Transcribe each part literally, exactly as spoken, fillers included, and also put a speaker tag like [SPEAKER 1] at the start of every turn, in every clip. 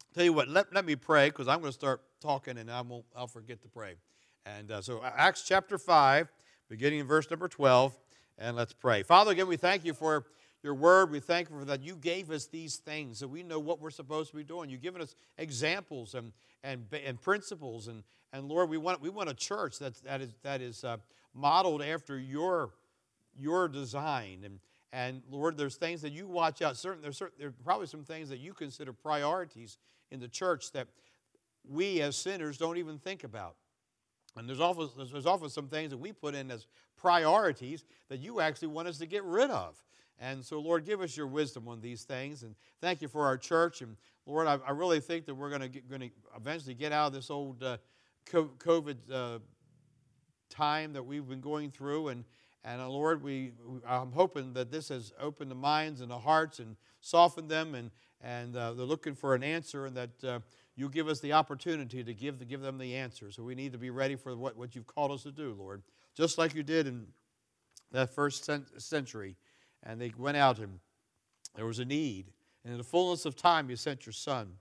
[SPEAKER 1] Tell you what, let, let me pray, because I'm going to start talking and I won't, I'll forget to pray. And uh, so Acts chapter five, beginning in verse number twelve, and let's pray. Father, again, we thank you for your word. We thank you for that you gave us these things, so we know what we're supposed to be doing. You've given us examples and and, and principles, and, and Lord, we want we want a church that's, that is that is uh, modeled after your your design. And and Lord, there's things that you watch out. Certain there's certain, there are probably some things that you consider priorities in the church that we as sinners don't even think about. And there's often, there's often some things that we put in as priorities that you actually want us to get rid of. And so, Lord, give us your wisdom on these things. And thank you for our church. And, Lord, I, I really think that we're going to eventually get out of this old uh, COVID uh, time that we've been going through. And, and uh, Lord, we, I'm hoping that this has opened the minds and the hearts and softened them. And, and uh, they're looking for an answer, and that uh, you give us the opportunity to give, to give them the answer. So we need to be ready for what, what you've called us to do, Lord. Just like you did in that first century. And they went out, and there was a need. And in the fullness of time, you sent your Son.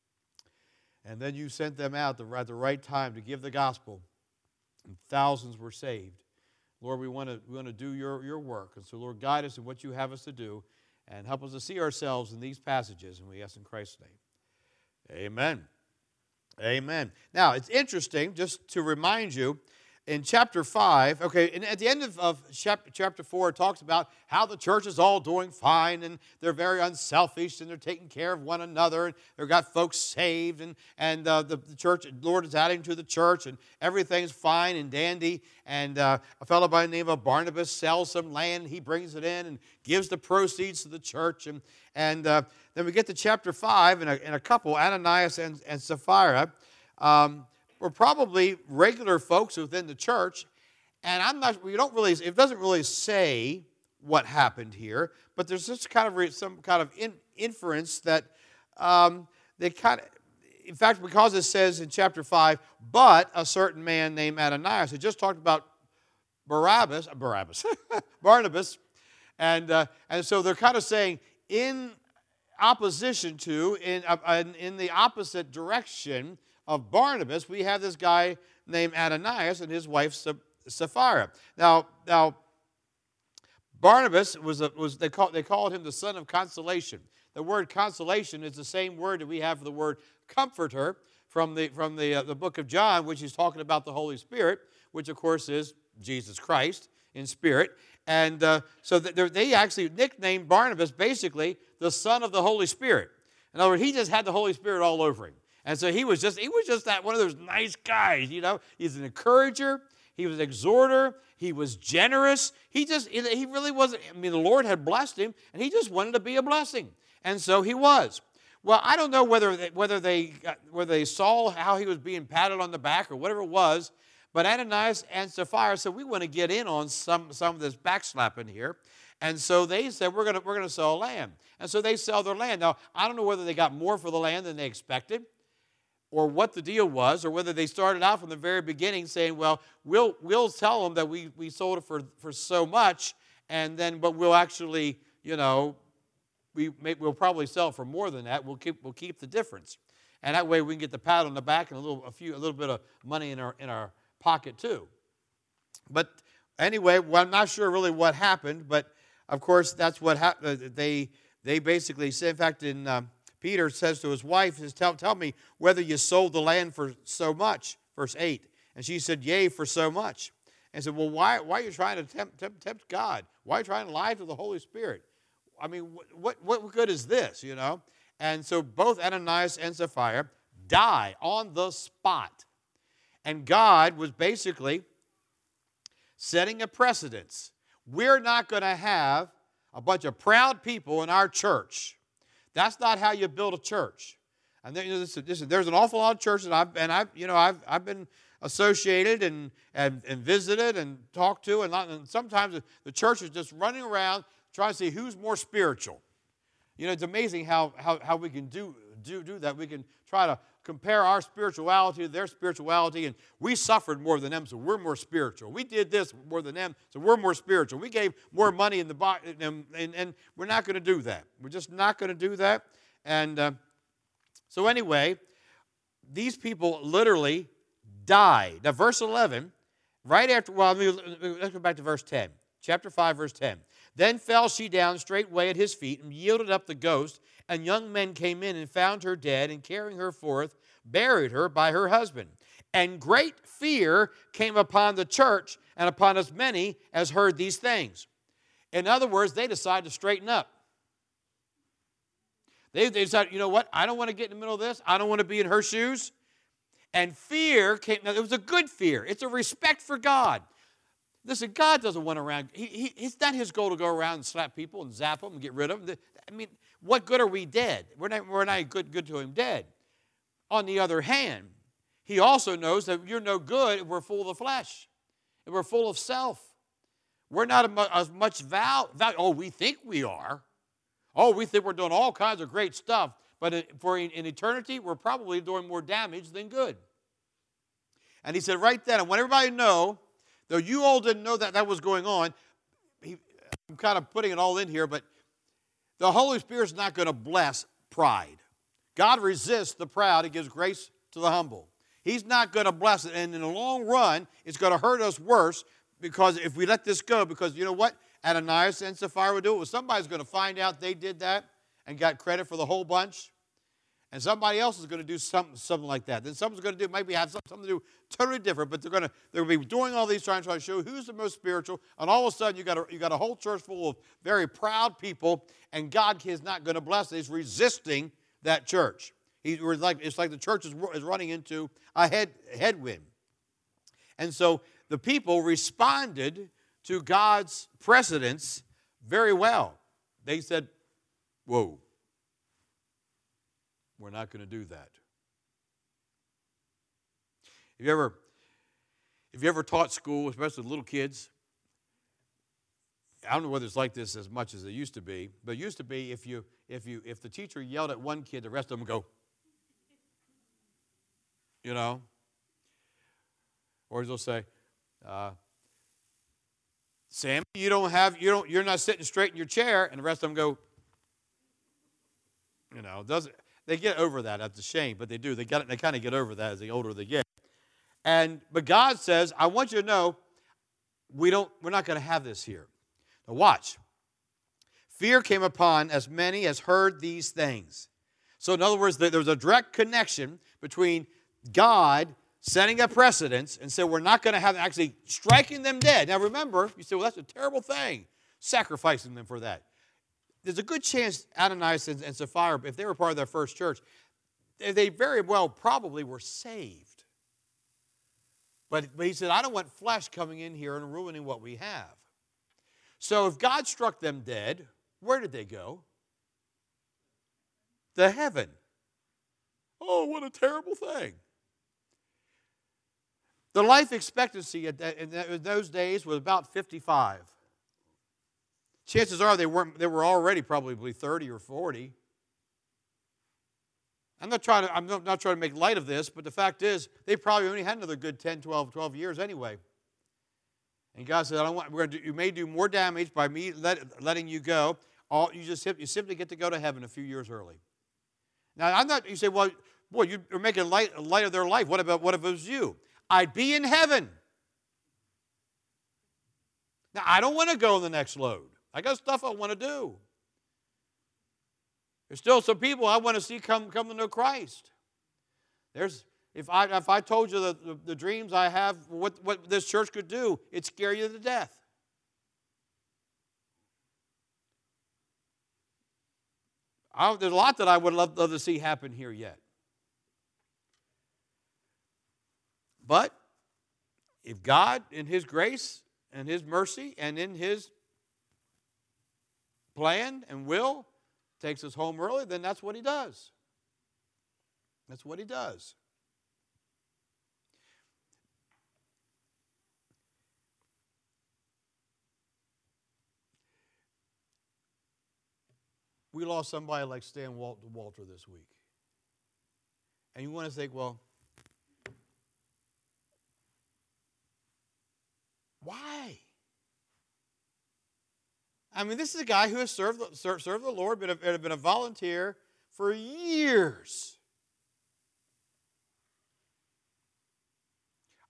[SPEAKER 1] And then you sent them out at the right time to give the gospel. And thousands were saved. Lord, we want to we want to do your, your work. And so, Lord, guide us in what you have us to do. And help us to see ourselves in these passages. And we ask in Christ's name. Amen. Amen. Now, it's interesting, just to remind you, in chapter five, okay, and at the end of, of chapter four, it talks about how the church is all doing fine, and they're very unselfish, and they're taking care of one another, and they've got folks saved, and, and uh, the, the church, the Lord is adding to the church, and everything's fine and dandy. And uh, a fellow by the name of Barnabas sells some land, and he brings it in and gives the proceeds to the church. And, and uh, then we get to chapter five, and a, and a couple, Ananias and, and Sapphira, um, were probably regular folks within the church, and I'm not. We don't really. It doesn't really say what happened here, but there's just kind of some kind of in, inference that um, they kind of. In fact, because it says in chapter five, but a certain man named Ananias. It just talked about Barabbas, Barabbas, Barnabas, and uh, and so they're kind of saying in opposition to, in uh, in the opposite direction of Barnabas, we have this guy named Ananias and his wife Sapphira. Now, now Barnabas was a, was they call, they called him the son of consolation. The word consolation is the same word that we have for the word comforter from the from the uh, the book of John, which is talking about the Holy Spirit, which of course is Jesus Christ in spirit. And uh, so they actually nicknamed Barnabas basically the son of the Holy Spirit. In other words, he just had the Holy Spirit all over him. And so he was just he was just that one of those nice guys, you know. He's an encourager. He was an exhorter. He was generous. He just he really wasn't. I mean, the Lord had blessed him, and he just wanted to be a blessing, and so he was. Well, I don't know whether they, whether they whether they saw how he was being patted on the back or whatever it was, but Ananias and Sapphira said, "We want to get in on some some of this backslapping here." And so they said, we're going to we're going to sell land. And so they sell their land. Now, I don't know whether they got more for the land than they expected, or what the deal was, or whether they started out from the very beginning saying, well, we'll we'll tell them that we, we sold it for, for so much, and then but we'll actually, you know, we may, we'll probably sell for more than that. We'll keep we'll keep the difference, and that way we can get the pat on the back and a little a few a little bit of money in our in our pocket too. But anyway, well, I'm not sure really what happened, but of course that's what happened. They they basically said, in fact, in um, Peter says to his wife, says, tell, tell me whether you sold the land for so much, verse eight. And she said, yea, for so much. And said, well, why, why are you trying to tempt, tempt, tempt God? Why are you trying to lie to the Holy Spirit? I mean, what, what good is this, you know? And so both Ananias and Sapphira die on the spot. And God was basically setting a precedence. We're not going to have a bunch of proud people in our church. That's not how you build a church. And then, you know, listen, listen, there's an awful lot of churches, and I've, and I've, you know, I've, I've been associated and, and, and visited and talked to, and, not, and sometimes the church is just running around trying to see who's more spiritual. You know, it's amazing how how, how we can do, do do that. We can try to compare our spirituality to their spirituality, and we suffered more than them, so we're more spiritual. We did this more than them, so we're more spiritual. We gave more money in the box, and, and, and we're not going to do that. We're just not going to do that. And uh, So anyway, these people literally died. Now, verse eleven, right after, well, let's go back to verse ten. Chapter five, verse ten. Then fell she down straightway at his feet and yielded up the ghost, and young men came in and found her dead, and carrying her forth, buried her by her husband. And great fear came upon the church and upon as many as heard these things. In other words, they decided to straighten up. They, they decided, you know what? I don't want to get in the middle of this. I don't want to be in her shoes. And fear came. Now, it was a good fear. It's a respect for God. Listen, God doesn't want to around. He, he, it's not his goal to go around and slap people and zap them and get rid of them. I mean, what good are we dead? We're not, we're not good, good to him dead. On the other hand, he also knows that you're no good if we're full of the flesh. If we're full of self. We're not as much value. Oh, we think we are. Oh, we think we're doing all kinds of great stuff. But for in eternity, we're probably doing more damage than good. And he said right then, I want everybody to know, though you all didn't know that that was going on, he, I'm kind of putting it all in here, but the Holy Spirit's not going to bless pride. God resists the proud. He gives grace to the humble. He's not going to bless it. And in the long run, it's going to hurt us worse because if we let this go, because you know what? Ananias and Sapphira would do it. Well, somebody's going to find out they did that and got credit for the whole bunch. And somebody else is going to do something, something like that. Then someone's going to do, maybe have something to do totally different, but they're going to they're going to be doing all these trying to try to show who's the most spiritual. And all of a sudden, you got a, you got a whole church full of very proud people, and God is not going to bless it. He's resisting that church. He, like, it's like the church is, is running into a head, headwind. And so the people responded to God's precedence very well. They said, whoa, we're not going to do that. Have you ever, have you ever taught school, especially little kids? I don't know whether it's like this as much as it used to be, but it used to be if you if you if the teacher yelled at one kid, the rest of them go, you know, or they'll say, uh, "Sammy, you don't have you don't you're not sitting straight in your chair," and the rest of them go, you know, doesn't they get over that? That's a shame, but they do. They got they kind of get over that as the older they get. And but God says, I want you to know, we don't we're not going to have this here. Now watch. Fear came upon as many as heard these things. So in other words, there was a direct connection between God setting a precedence and said, we're not going to have actually striking them dead. Now remember, you say, well, that's a terrible thing, sacrificing them for that. There's a good chance Ananias and, and Sapphira, if they were part of their first church, they very well probably were saved. But, but he said, I don't want flesh coming in here and ruining what we have. So if God struck them dead, where did they go? To heaven. Oh, what a terrible thing. The life expectancy in those days was about fifty-five. Chances are they weren't. They were already probably thirty or forty. I'm not trying to. I'm not, not trying to make light of this, but the fact is, they probably only had another good ten, twelve, twelve years anyway. And God said, "I don't want. We're going to do, you may do more damage by me let, letting you go. All you just you simply get to go to heaven a few years early." Now, I'm not. You say, "Well, boy, you're making light light of their life. What about what if it was you?" I'd be in heaven. Now, I don't want to go on the next load. I got stuff I want to do. There's still some people I want to see come, come to know Christ. There's, if I if I told you the, the, the dreams I have, what, what this church could do, it'd scare you to death. I, there's a lot that I would love, love to see happen here yet. But if God, in His grace and His mercy and in His plan and will, takes us home early, then that's what He does. That's what He does. We lost somebody like Stan Walter this week. And you want to think, well, why? I mean, this is a guy who has served, served, served the Lord, been a, been a volunteer for years.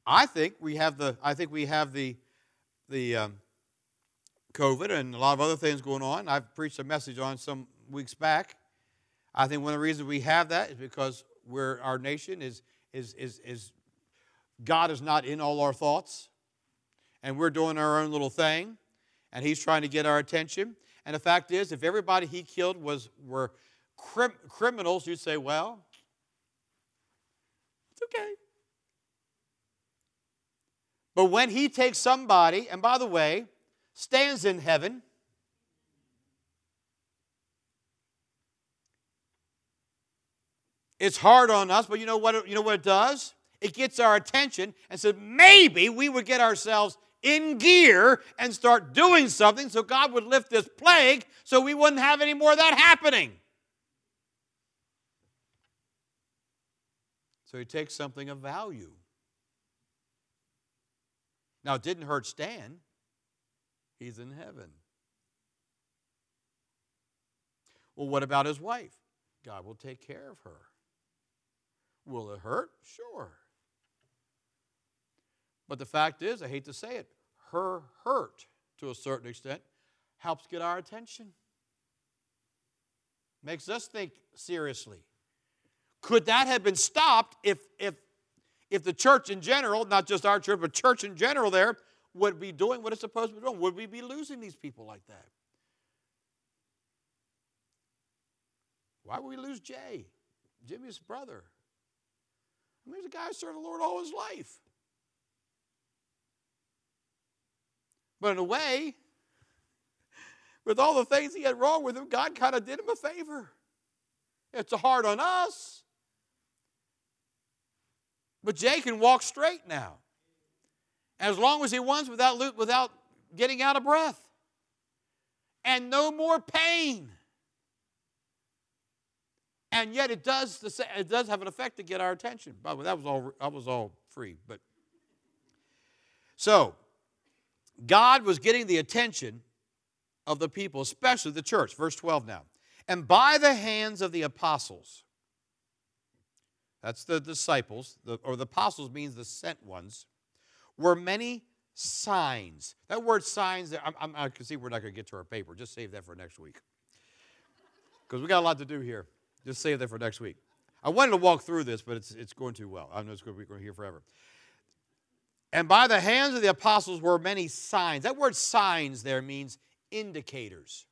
[SPEAKER 1] I think we have the I think we have the the um, COVID and a lot of other things going on. I've preached a message on some weeks back. I think one of the reasons we have that is because we're our nation is is is is God is not in all our thoughts, and we're doing our own little thing, and He's trying to get our attention. And the fact is, if everybody He killed was were crim, criminals, you'd say, well, it's okay. But when He takes somebody, and by the way, stands in heaven, it's hard on us, but you know what? You know what it does? It gets our attention and says maybe we would get ourselves in gear and start doing something so God would lift this plague so we wouldn't have any more of that happening. So He takes something of value. Now, it didn't hurt Stan. He's in heaven. Well, what about his wife? God will take care of her. Will it hurt? Sure. But the fact is, I hate to say it, her hurt, to a certain extent, helps get our attention. Makes us think seriously. Could that have been stopped if, if, if the church in general, not just our church, but church in general there, would be doing what it's supposed to be doing? Would we be losing these people like that? Why would we lose Jay, Jimmy's brother? I mean, he's a guy who served the Lord all his life. But in a way, with all the things he had wrong with him, God kind of did him a favor. It's hard on us. But Jay can walk straight now. As long as he wants without, without getting out of breath. And no more pain. And yet it does, it does have an effect to get our attention. By the way, that was all, that was all free. But so, God was getting the attention of the people, especially the church. Verse twelve now. And by the hands of the apostles, that's the disciples, the, or the apostles means the sent ones, were many signs. That word signs, I'm, I'm, I can see we're not going to get to our paper. Just save that for next week. Because we got a lot to do here. Just save that for next week. I wanted to walk through this, but it's, it's going too well. I know it's going to be going here forever. And by the hands of the apostles were many signs. That word signs there means indicators.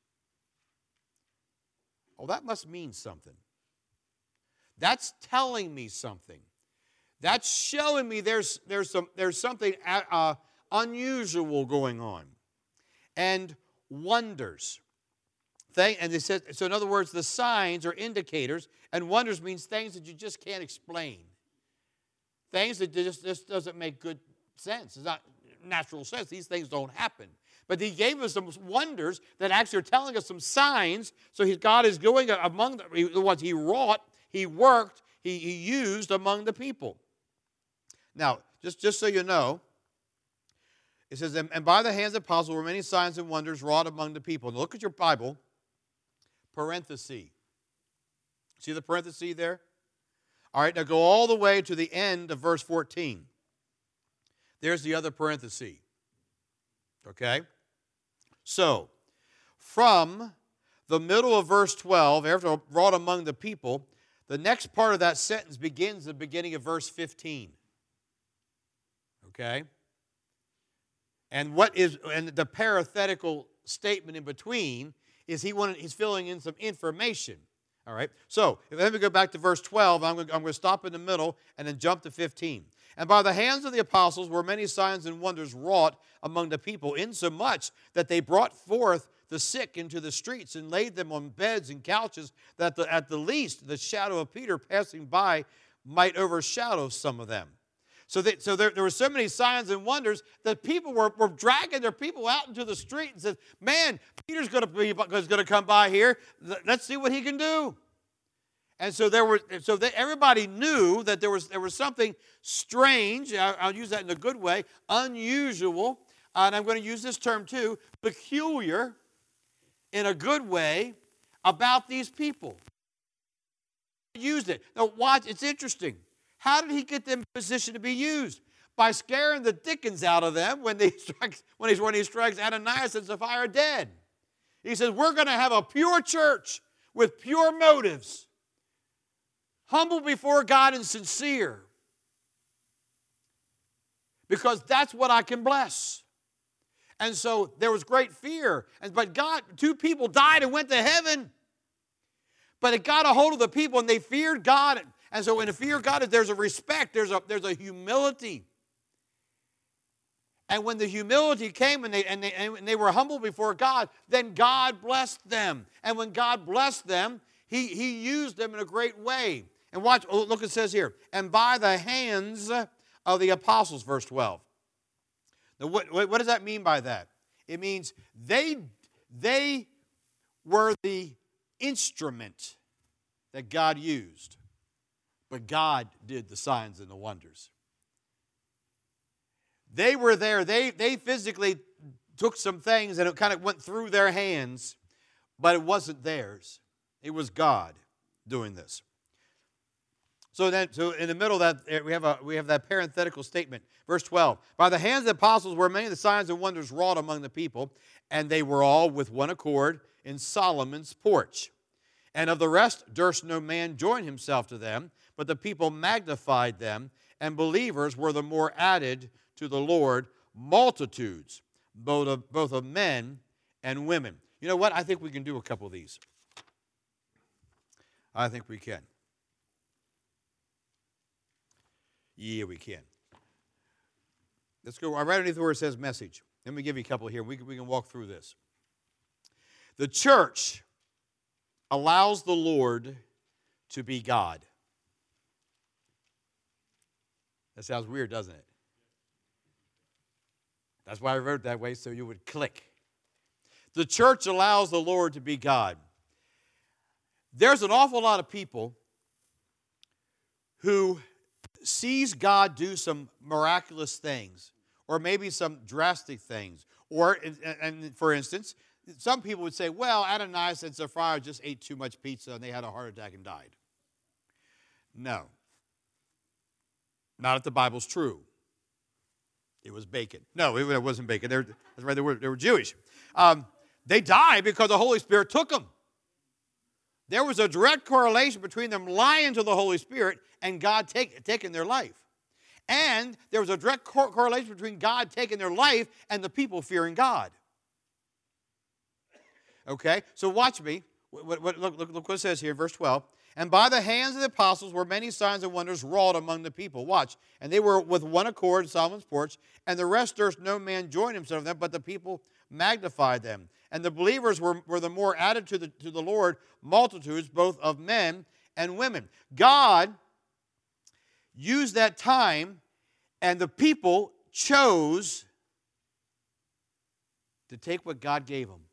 [SPEAKER 1] Oh, that must mean something. That's telling me something. That's showing me there's, there's, some, there's something uh, unusual going on. And wonders. Thing, and they said, so in other words, the signs are indicators, and wonders means things that you just can't explain. Things that just, just doesn't make good sense. It's not natural sense. These things don't happen. But he gave us some wonders that actually are telling us some signs. So he, God is going among the, the ones he wrought, he worked, he, he used among the people. Now, just, just so you know, it says, and by the hands of the apostles were many signs and wonders wrought among the people. Now look at your Bible, parenthesis. See the parenthesis there? All right, now go all the way to the end of verse fourteen. There's the other parenthesis. Okay? So, from the middle of verse twelve, after wrought among the people, the next part of that sentence begins at the beginning of verse fifteen. Okay? And what is and the parenthetical statement in between is he wanted he's filling in some information. All right. So let me go back to verse twelve. I'm going, I'm going to stop in the middle and then jump to fifteen. And by the hands of the apostles were many signs and wonders wrought among the people, insomuch that they brought forth the sick into the streets and laid them on beds and couches, that the, at the least the shadow of Peter passing by might overshadow some of them. So, they, so there, there were so many signs and wonders that people were, were dragging their people out into the street and said, man, Peter's going to be is going to come by here. Let's see what he can do. And so there were, so they, everybody knew that there was there was something strange. I, I'll use that in a good way, unusual, and I'm going to use this term too, peculiar, in a good way, about these people. Used it. Now watch. It's interesting. How did he get them in position to be used? by scaring the dickens out of them when, they strikes, when, he, when he strikes Ananias and Sapphira dead. He says, we're going to have a pure church with pure motives, humble before God and sincere, because that's what I can bless. And so there was great fear. And, but God, two people died and went to heaven. But it got a hold of the people and they feared God. And so in the fear of God, there's a respect, there's a, there's a humility. And when the humility came and they, and, they, and they were humble before God, then God blessed them. And when God blessed them, he, he used them in a great way. And watch, look what it says here. And by the hands of the apostles, verse twelve. Now, what, what does that mean by that? It means they, they were the instrument that God used, but God did the signs and the wonders. They were there. They, they physically took some things and it kind of went through their hands, but it wasn't theirs. It was God doing this. So then, so in the middle of that, we have a we have that parenthetical statement, verse twelve. By the hands of the apostles were many of the signs and wonders wrought among the people, and they were all with one accord in Solomon's porch. And of the rest durst no man join himself to them, but the people magnified them, and believers were the more added to the Lord, multitudes, both of, both of men and women. You know what? I think we can do a couple of these. I think we can. Yeah, we can. Let's go right underneath where it says message. Let me give you a couple here. We can, we can walk through this. The church allows the Lord to be God. That sounds weird, doesn't it? That's why I wrote it that way, so you would click. The church allows the Lord to be God. There's an awful lot of people who sees God do some miraculous things, or maybe some drastic things. Or, and for instance, some people would say, well, Ananias and Sapphira just ate too much pizza and they had a heart attack and died. No. Not if the Bible's true. It was bacon. No, it wasn't bacon. They were, that's right, they were, they were Jewish. Um, they died because the Holy Spirit took them. There was a direct correlation between them lying to the Holy Spirit and God take, taking their life. And there was a direct cor- correlation between God taking their life and the people fearing God. Okay, so watch me. What, what, look, look, look what it says here in verse twelve. And by the hands of the apostles were many signs and wonders wrought among the people. Watch. And they were with one accord in Solomon's porch, and the rest durst no man join himself to them, but the people magnified them. And the believers were, were the more added to the, to the Lord, multitudes, both of men and women. God used that time, and the people chose to take what God gave them.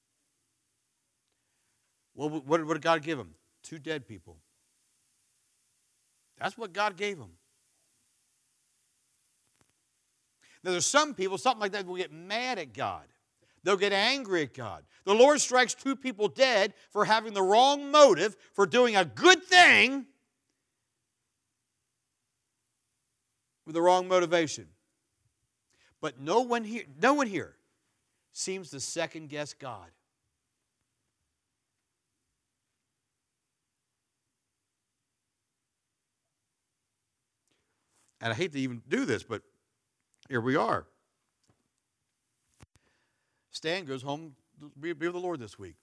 [SPEAKER 1] Well, what, what did God give them? Two dead people. That's what God gave them. Now, there's some people, something like that, will get mad at God. They'll get angry at God. The Lord strikes two people dead for having the wrong motive, for doing a good thing with the wrong motivation. But no one here, no one here seems to second guess God. And I hate to even do this, but here we are. Stan goes home to be with the Lord this week.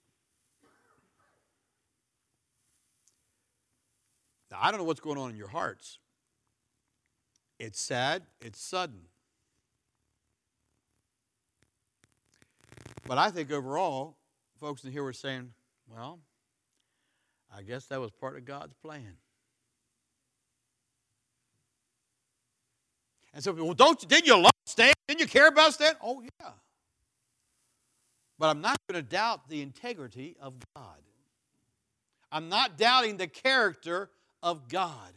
[SPEAKER 1] Now, I don't know what's going on in your hearts. It's sad. It's sudden. But I think overall, folks in here were saying, well, I guess that was part of God's plan. And so, well, don't, didn't you love Stan? Didn't you care about Stan? Oh, yeah. But I'm not going to doubt the integrity of God. I'm not doubting the character of God.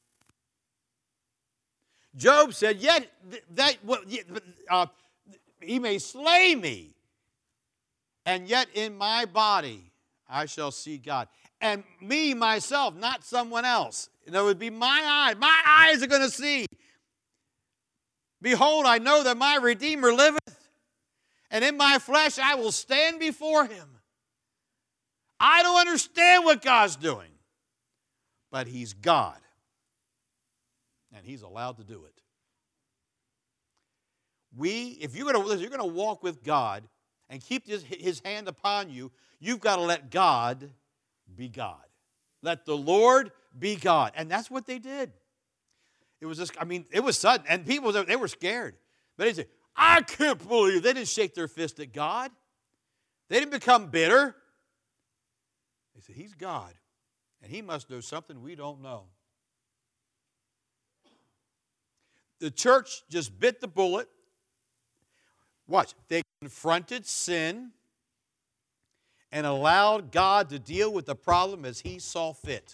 [SPEAKER 1] Job said, yet that uh, he may slay me, and yet in my body I shall see God. And me, myself, not someone else. You know, it would be my eyes. My eyes are going to see. Behold, I know that my Redeemer liveth, and in my flesh I will stand before him. I don't understand what God's doing, but he's God, and he's allowed to do it. We, if you're going to, you're going to walk with God and keep his, his hand upon you, you've got to let God be God. Let the Lord be God. And that's what they did. It was just, I mean, it was sudden. And people, they were scared. But they said, I can't believe. They didn't shake their fist at God. They didn't become bitter. They said, he's God. And he must know something we don't know. The church just bit the bullet. Watch. They confronted sin and allowed God to deal with the problem as he saw fit.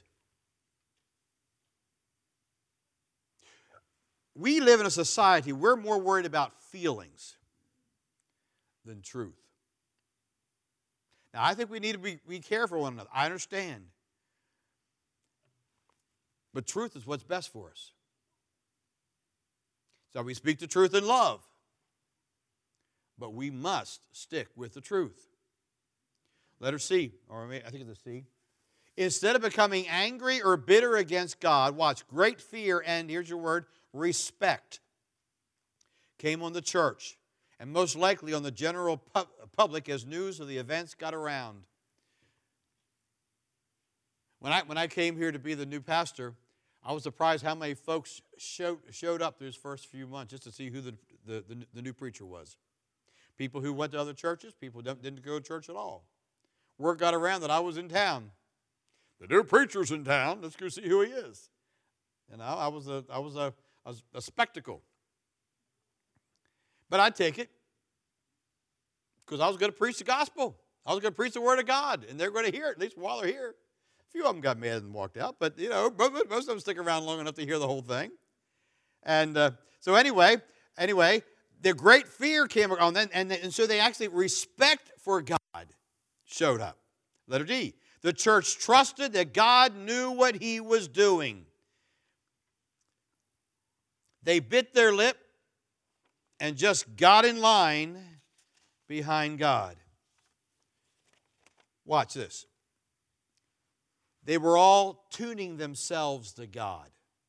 [SPEAKER 1] We live in a society, we're more worried about feelings than truth. Now, I think we need to be, be careful one another. I understand. But truth is what's best for us. So we speak the truth in love. But we must stick with the truth. Letter C, or I think it's a C. Instead of becoming angry or bitter against God, watch, great fear and, here's your word, respect came on the church, and most likely on the general pu- public as news of the events got around. When I, when I came here to be the new pastor, I was surprised how many folks showed, showed up those first few months just to see who the, the, the, the new preacher was. People who went to other churches, people who didn't go to church at all. Word got around that I was in town. The new preacher's in town. Let's go see who he is. You know, I was a, I was a, a, a spectacle. But I'd take it because I was going to preach the gospel. I was going to preach the word of God, and they're going to hear it, at least while they're here. A few of them got mad and walked out, but, you know, most of them stick around long enough to hear the whole thing. And uh, so anyway, anyway, the great fear came on, and, and, and so they actually, respect for God showed up. Letter D. The church trusted that God knew what he was doing. They bit their lip and just got in line behind God. Watch this. They were all tuning themselves to God.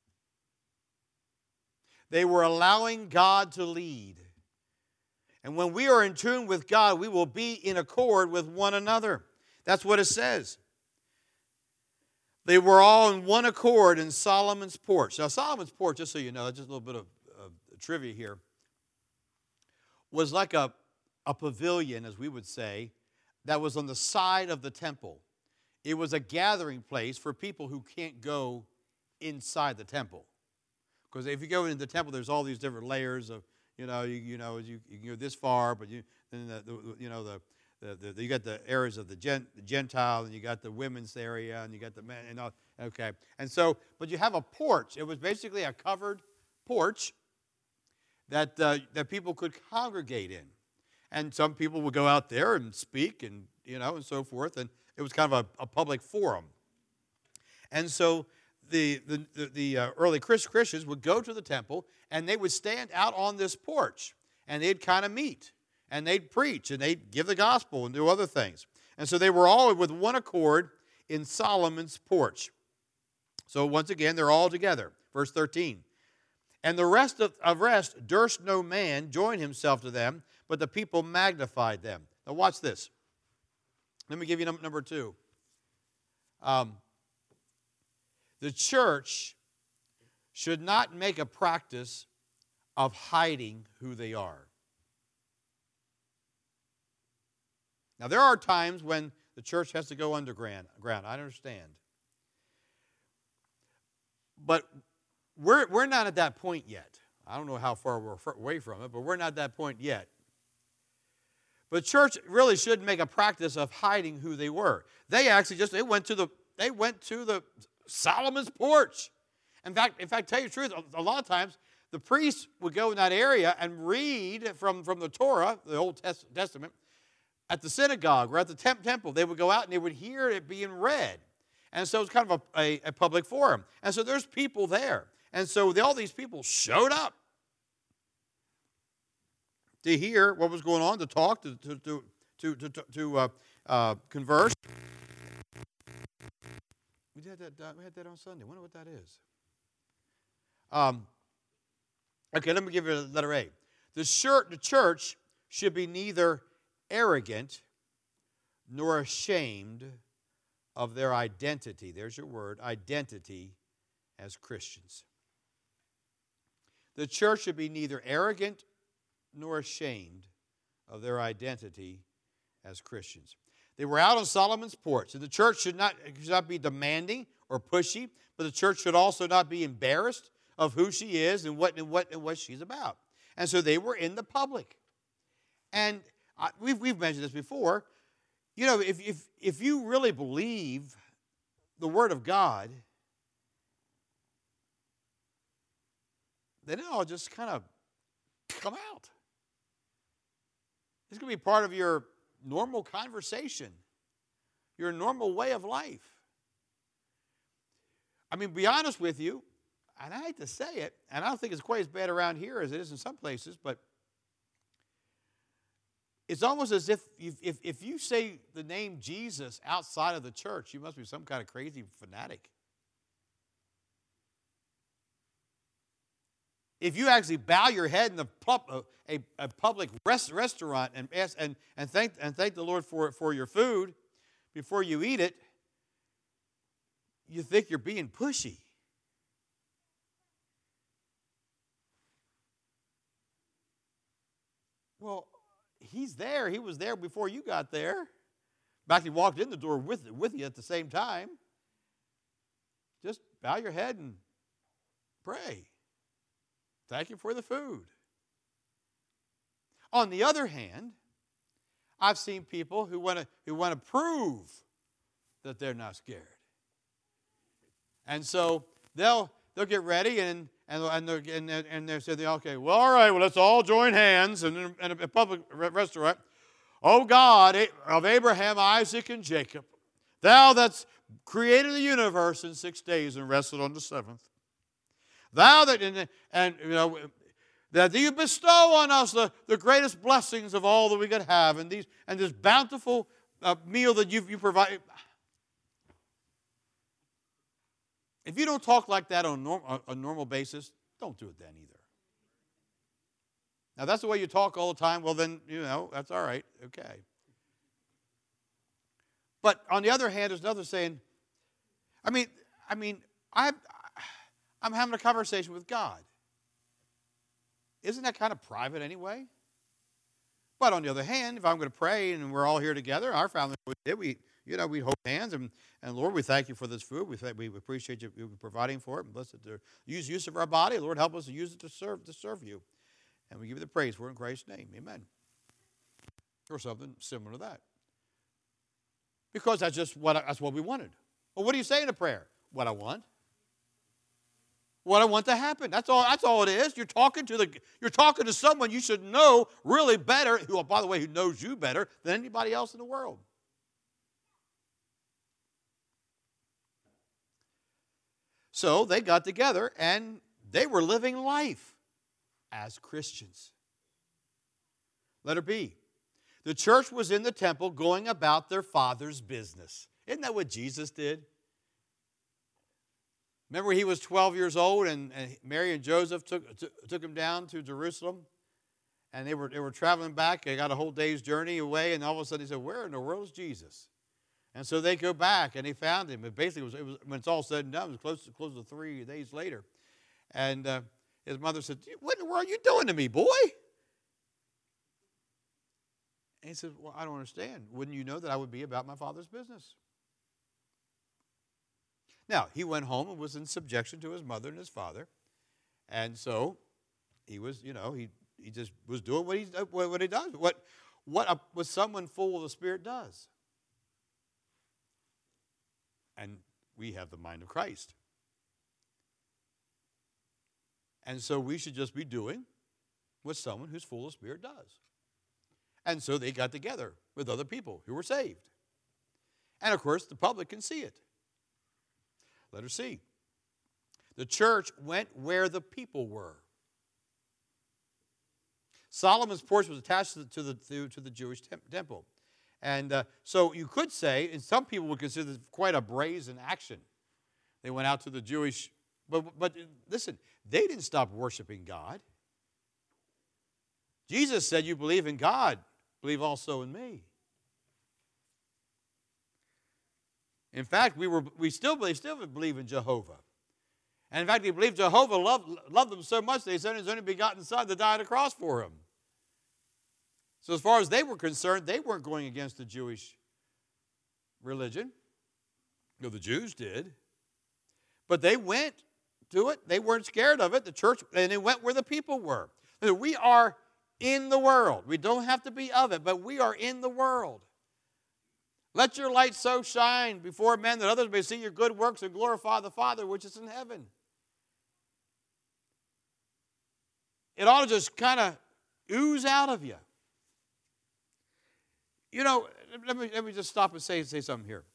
[SPEAKER 1] They were allowing God to lead. And when we are in tune with God, we will be in accord with one another. That's what it says. They were all in one accord in Solomon's porch. Now, Solomon's porch, just so you know, just a little bit of, of trivia here, was like a, a pavilion, as we would say, that was on the side of the temple. It was a gathering place for people who can't go inside the temple. Because if you go into the temple, there's all these different layers of, you know, you, you know, you, you can go this far, but you, then the, the, you know, the, the, the you got the areas of the, gent, the Gentile, and you got the women's area, and you got the men, and all, okay. And so, but you have a porch. It was basically a covered porch that uh, that people could congregate in, and some people would go out there and speak, and you know, and so forth, and it was kind of a, a public forum. And so the the the, the uh, early Christians would go to the temple, and they would stand out on this porch, and they'd kind of meet, and they'd preach, and they'd give the gospel and do other things. And so they were all with one accord in Solomon's porch. So once again, they're all together. Verse thirteen. And the rest of, of rest durst no man join himself to them, but the people magnified them. Now watch this. Let me give you number, number two. Um, the church should not make a practice of hiding who they are. Now, there are times when the church has to go underground. Ground, I understand. But we're, we're not at that point yet. I don't know how far we're away from it, but we're not at that point yet. But church really shouldn't make a practice of hiding who they were. They actually just, they went to the, they went to the Solomon's porch. In fact, in fact, tell you the truth, a lot of times the priests would go in that area and read from, from the Torah, the Old Testament, at the synagogue or at the temp- temple. They would go out and they would hear it being read. And so it's kind of a, a, a public forum. And so there's people there. And so the, all these people showed up. to hear what was going on, to talk, to to to to to, to uh, uh, converse. We had that. Uh, we had that on Sunday. I wonder what that is. Um. Okay, let me give you letter A. The church, the church should be neither arrogant nor ashamed of their identity. There's your word, identity as Christians. The church should be neither arrogant nor ashamed of their identity as Christians. They were out on Solomon's porch. And the church should not, should not be demanding or pushy, but the church should also not be embarrassed of who she is and what and what and what she's about. And so they were in the public. And I, we've we've mentioned this before. You know, if if if you really believe the Word of God, then it'll just kind of come out. It's going to be part of your normal conversation, your normal way of life. I mean, be honest with you, and I hate to say it, and I don't think it's quite as bad around here as it is in some places, but it's almost as if if, if, if you say the name Jesus outside of the church, you must be some kind of crazy fanatic. If you actually bow your head in the pub, a, a public rest, restaurant and ask, and, and, thank, and thank the Lord for, for your food before you eat it, you think you're being pushy. Well, he's there. He was there before you got there. In fact, he walked in the door with, with you at the same time. Just bow your head and pray. Thank you for the food. On the other hand, I've seen people who want to who want to prove that they're not scared. And so they'll they'll get ready and and and they'll, and, and they'll say, okay, well, all right, well, let's all join hands in a, in a public restaurant. Oh God of Abraham, Isaac, and Jacob, thou that's created the universe in six days and rested on the seventh. Thou that and, and you know that you bestow on us the, the greatest blessings of all that we could have, and these and this bountiful uh, meal that you you provide. If you don't talk like that on norm, a normal basis, don't do it then either. Now, that's the way you talk all the time. Well, then, you know, that's all right. Okay. But on the other hand, there's another saying, I mean, I mean, I, I'm having a conversation with God. Isn't that kind of private anyway? But on the other hand, if I'm going to pray and we're all here together, our family, we did, we, you know, we hold hands and, and Lord, we thank you for this food. We thank, we appreciate you providing for it. And bless it to use use of our body. Lord, help us to use it to serve to serve you. And we give you the praise for it in Christ's name. Amen. Or something similar to that. Because that's just what I, that's what we wanted. Well, what do you say in a prayer? What I want. What I want to happen. That's all. That's all it is. You're talking to the. You're talking to someone you should know really better. Who, by the way, who knows you better than anybody else in the world. So they got together and they were living life as Christians. Letter B. The church was in the temple going about their Father's business. Isn't that what Jesus did? Remember, he was twelve years old, and, and Mary and Joseph took, took, took him down to Jerusalem, and they were, they were traveling back. They got a whole day's journey away, and all of a sudden he said, where in the world is Jesus? And so they go back, and they found him. It basically was, it was when it's all said and done, it was close to, close to three days later. And uh, his mother said, what in the world are you doing to me, boy? And he said, well, I don't understand. Wouldn't you know that I would be about my Father's business? Now, he went home and was in subjection to his mother and his father. And so he was, you know, he, he just was doing what he, what he does, what, what, a, what someone full of the Spirit does. And we have the mind of Christ. And so we should just be doing what someone who's full of Spirit does. And so they got together with other people who were saved. And of course, the public can see it. Letter C. The church went where the people were. Solomon's porch was attached to the, to the, to, to the Jewish temp- temple. And uh, so you could say, and some people would consider this quite a brazen action. They went out to the Jewish, but, but listen, they didn't stop worshiping God. Jesus said, you believe in God, believe also in me. In fact, we, were, we still, believe, still believe in Jehovah. And in fact, they believe Jehovah loved, loved them so much, they sent his only begotten son to die on the cross for him. So as far as they were concerned, they weren't going against the Jewish religion. No, the Jews did. But they went to it. They weren't scared of it. The church, and they went where the people were. We are in the world. We don't have to be of it, but we are in the world. Let your light so shine before men that others may see your good works and glorify the Father which is in heaven. It ought to just kind of ooze out of you. You know, let me, let me just stop and say, say something here.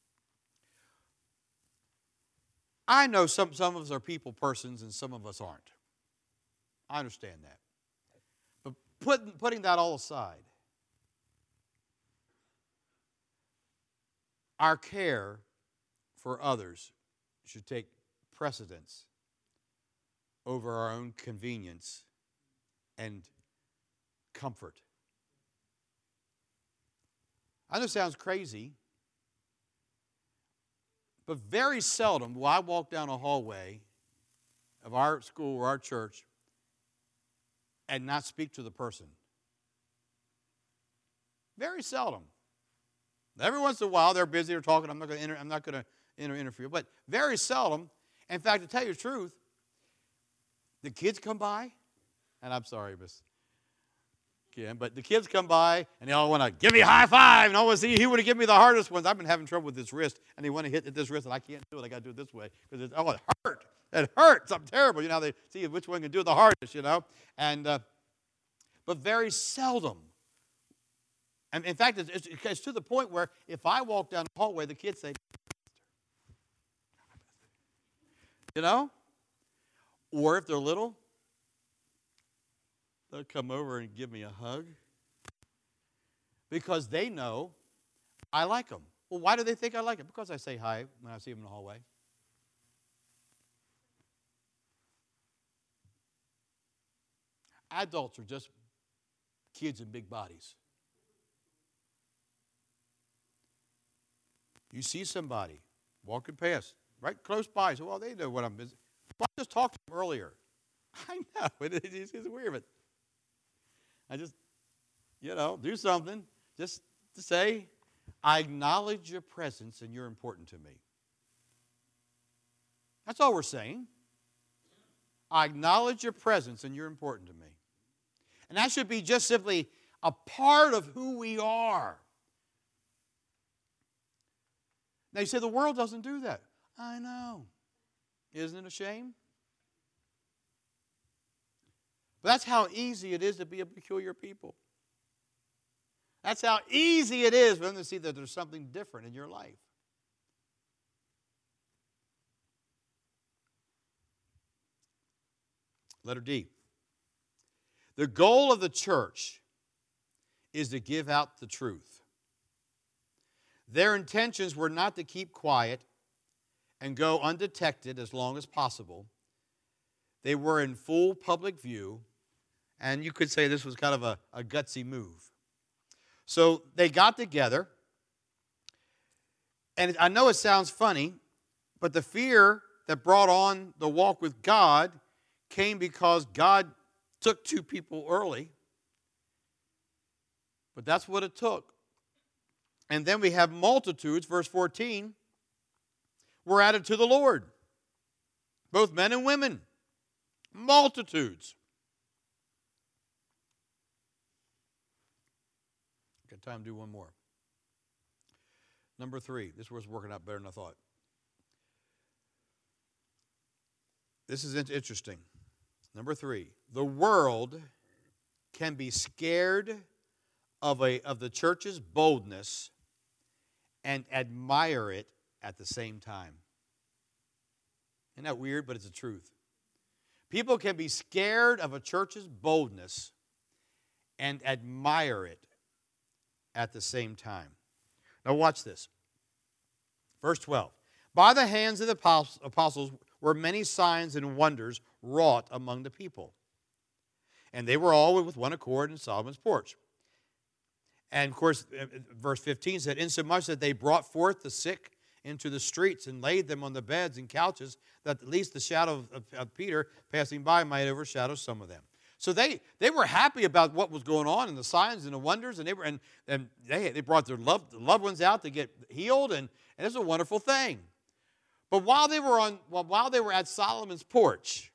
[SPEAKER 1] I know some, some of us are people persons and some of us aren't. I understand that. But put, putting that all aside, our care for others should take precedence over our own convenience and comfort. I know it sounds crazy, but very seldom will I walk down a hallway of our school or our church and not speak to the person. Very seldom. Every once in a while, they're busy or talking. I'm not going to inter- I'm not going to inter- interfere. But very seldom. In fact, to tell you the truth, the kids come by, and I'm sorry, Miss Kim, but the kids come by, and they all want to give me a high five, and I want to see who would give me the hardest ones. I've been having trouble with this wrist, and they want to hit at this wrist, and I can't do it. I got to do it this way because it, oh, it hurt. It hurts. I'm terrible. You know how they see which one can do it the hardest, you know. And uh, but very seldom. And in fact, it's, it's, it's to the point where if I walk down the hallway, the kids say, you know? Or if they're little, they'll come over and give me a hug because they know I like them. Well, why do they think I like them? Because I say hi when I see them in the hallway. Adults are just kids in big bodies. You see somebody walking past, right close by, so, well, they know what I'm busy. Well, I just talked to them earlier. I know, it, it's, it's weird, but I just, you know, do something. Just to say, I acknowledge your presence and you're important to me. That's all we're saying. I acknowledge your presence and you're important to me. And that should be just simply a part of who we are. Now you say the world doesn't do that. I know. Isn't it a shame? But that's how easy it is to be a peculiar people. That's how easy it is for them to see that there's something different in your life. Letter D. The goal of the church is to give out the truth. Their intentions were not to keep quiet and go undetected as long as possible. They were in full public view, and you could say this was kind of a, a gutsy move. So they got together, and I know it sounds funny, but the fear that brought on the walk with God came because God took two people early, but that's what it took. And then we have multitudes, verse fourteen, were added to the Lord, both men and women. Multitudes. Got time to do one more. Number three. This was working out better than I thought. This is interesting. Number three. The world can be scared of, a, of the church's boldness and admire it at the same time. Isn't that weird? But it's the truth. People can be scared of a church's boldness and admire it at the same time. Now watch this. Verse twelve. By the hands of the apostles were many signs and wonders wrought among the people. And they were all with one accord in Solomon's porch. And of course, verse fifteen said, insomuch that they brought forth the sick into the streets and laid them on the beds and couches, that at least the shadow of, of Peter passing by might overshadow some of them. So they, they were happy about what was going on and the signs and the wonders, and they were and, and they, they brought their loved, loved ones out to get healed, and, and it's a wonderful thing. But while they were on while they were at Solomon's porch,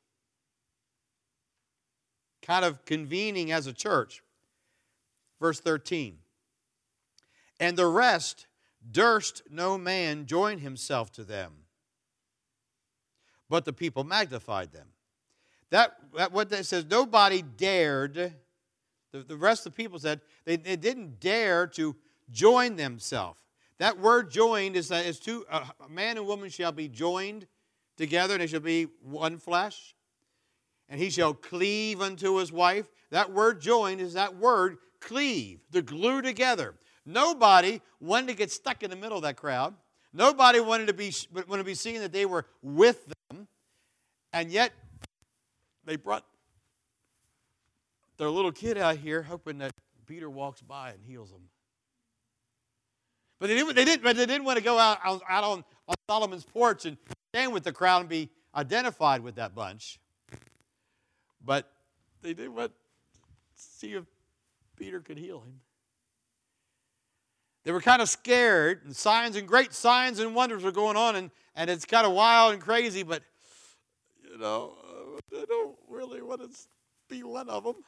[SPEAKER 1] kind of convening as a church, verse thirteen, and the rest durst no man join himself to them, but the people magnified them. That, that what that says, nobody dared, the, the rest of the people said, they, they didn't dare to join themselves. That word joined is, is two, uh, a man and woman shall be joined together, and they shall be one flesh. And he shall cleave unto his wife. That word joined is that word cleave, to glue together. Nobody wanted to get stuck in the middle of that crowd. Nobody wanted to be, wanted to be seen that they were with them. And yet, they brought their little kid out here hoping that Peter walks by and heals them. But they didn't, they didn't, but they didn't want to go out, out on, on Solomon's porch and stand with the crowd and be identified with that bunch. But they did want to see if Peter could heal him. They were kind of scared, and signs and great signs and wonders were going on, and, and it's kind of wild and crazy, but, you know, uh, I don't really want to be one of them.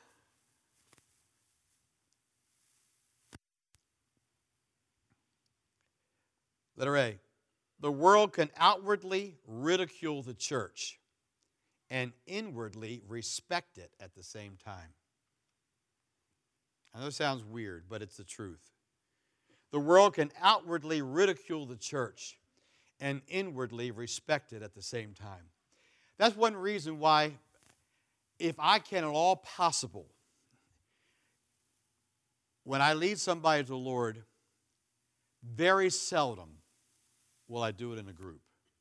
[SPEAKER 1] Letter A, the world can outwardly ridicule the church and inwardly respect it at the same time. I know it sounds weird, but it's the truth. The world can outwardly ridicule the church and inwardly respect it at the same time. That's one reason why, if I can at all possible, when I lead somebody to the Lord, very seldom will I do it in a group.